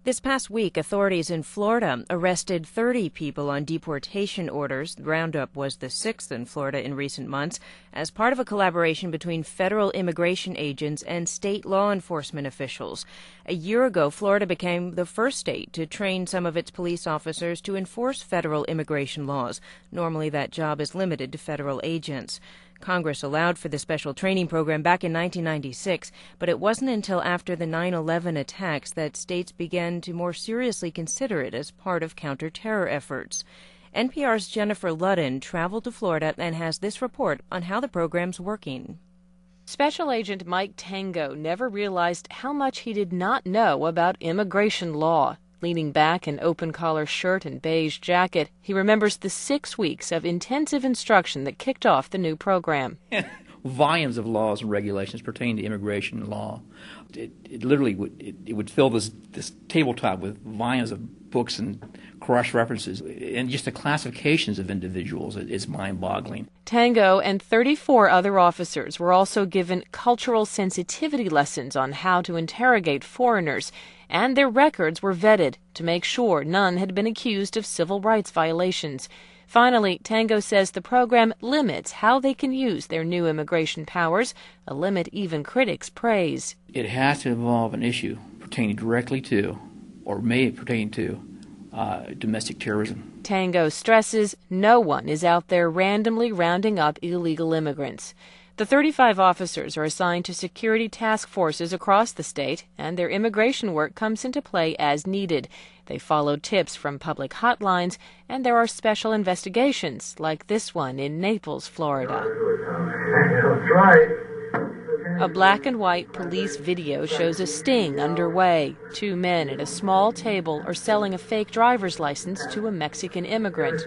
This past week, authorities in Florida arrested 30 people on deportation orders. The roundup was the sixth in Florida in recent months as part of a collaboration between federal immigration agents and state law enforcement officials. A year ago, Florida became the first state to train some of its police officers to enforce federal immigration laws. Normally, that job is limited to federal agents. Congress allowed for the special training program back in 1996, but it wasn't until after the 9/11 attacks that states began to more seriously consider it as part of counter-terror efforts. NPR's Jennifer Ludden traveled to Florida and has this report on how the program's working. Special Agent Mike Tango never realized how much he did not know about immigration law. Leaning back in open-collar shirt and beige jacket, he remembers the 6 weeks of intensive instruction that kicked off the new program. Volumes of laws and regulations pertaining to immigration law. It literally would fill this tabletop with volumes of books and cross-references, and just the classifications of individuals is mind-boggling. Tango and 34 other officers were also given cultural sensitivity lessons on how to interrogate foreigners, and their records were vetted to make sure none had been accused of civil rights violations. Finally, Tango says the program limits how they can use their new immigration powers, a limit even critics praise. It has to involve an issue pertaining directly to, or may pertain to, domestic terrorism. Tango stresses no one is out there randomly rounding up illegal immigrants. The 35 officers are assigned to security task forces across the state, and their immigration work comes into play as needed. They follow tips from public hotlines, and there are special investigations, like this one in Naples, Florida. A black and white police video shows a sting underway. 2 men at a small table are selling a fake driver's license to a Mexican immigrant.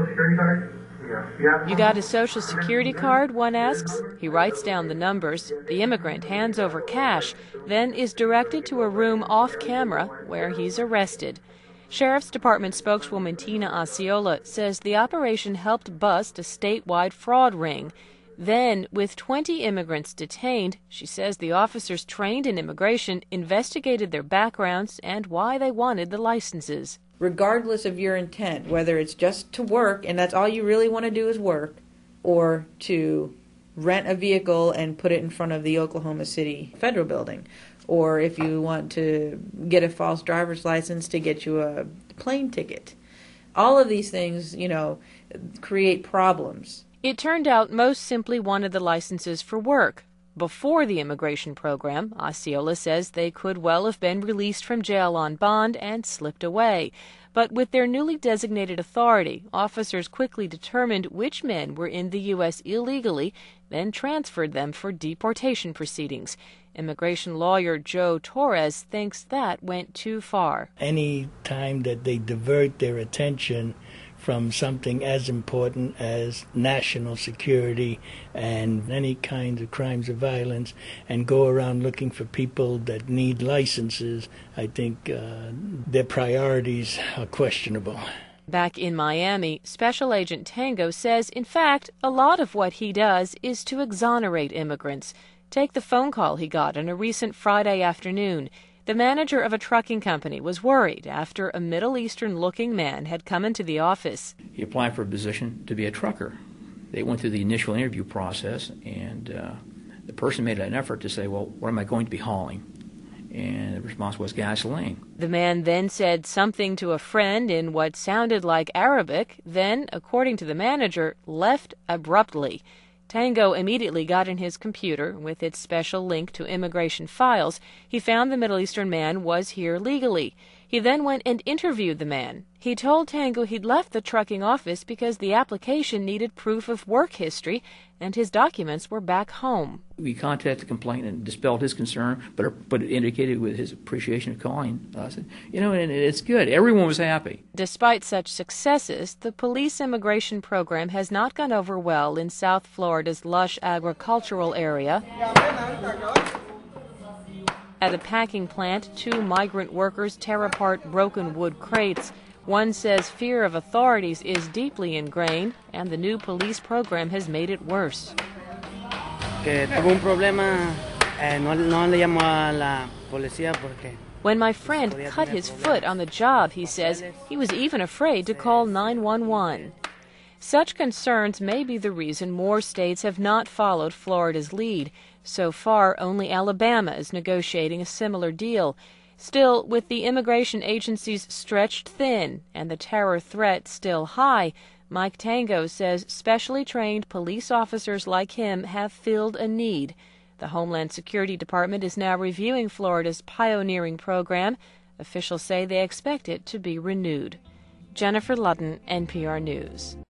"You got a social security card?" one asks. He writes down the numbers. The immigrant hands over cash, then is directed to a room off camera where he's arrested. Sheriff's Department spokeswoman Tina Osceola says the operation helped bust a statewide fraud ring. Then, with 20 immigrants detained, she says the officers trained in immigration investigated their backgrounds and why they wanted the licenses. Regardless of your intent, whether it's just to work and that's all you really want to do is work, or to rent a vehicle and put it in front of the Oklahoma City Federal Building, or if you want to get a false driver's license to get you a plane ticket. All of these things, create problems. It turned out most simply wanted the licenses for work. Before the immigration program, Osceola says they could well have been released from jail on bond and slipped away. But with their newly designated authority, officers quickly determined which men were in the U.S. illegally, then transferred them for deportation proceedings. Immigration lawyer Joe Torres thinks that went too far. Any time that they divert their attention from something as important as national security and any kinds of crimes of violence and go around looking for people that need licenses, I think their priorities are questionable. Back in Miami, Special Agent Tango says, in fact, a lot of what he does is to exonerate immigrants. Take the phone call he got on a recent Friday afternoon. The manager of a trucking company was worried after a Middle Eastern-looking man had come into the office. He applied for a position to be a trucker. They went through the initial interview process, and the person made an effort to say, well, what am I going to be hauling? And the response was gasoline. The man then said something to a friend in what sounded like Arabic, then, according to the manager, left abruptly. Tango immediately got in his computer with its special link to immigration files. He found the Middle Eastern man was here legally. He then went and interviewed the man. He told Tango he'd left the trucking office because the application needed proof of work history and his documents were back home. We contacted the complainant and dispelled his concern, but it indicated with his appreciation of calling us. And it's good. Everyone was happy. Despite such successes, the police immigration program has not gone over well in South Florida's lush agricultural area. At a packing plant, 2 migrant workers tear apart broken wood crates. One says fear of authorities is deeply ingrained, and the new police program has made it worse. Que tuvo un problema, no le llamó a la policía porque When my friend cut his foot on the job, he says, he was even afraid to call 911. Such concerns may be the reason more states have not followed Florida's lead. So far, only Alabama is negotiating a similar deal. Still, with the immigration agencies stretched thin and the terror threat still high, Mike Tango says specially trained police officers like him have filled a need. The Homeland Security Department is now reviewing Florida's pioneering program. Officials say they expect it to be renewed. Jennifer Ludden, NPR News.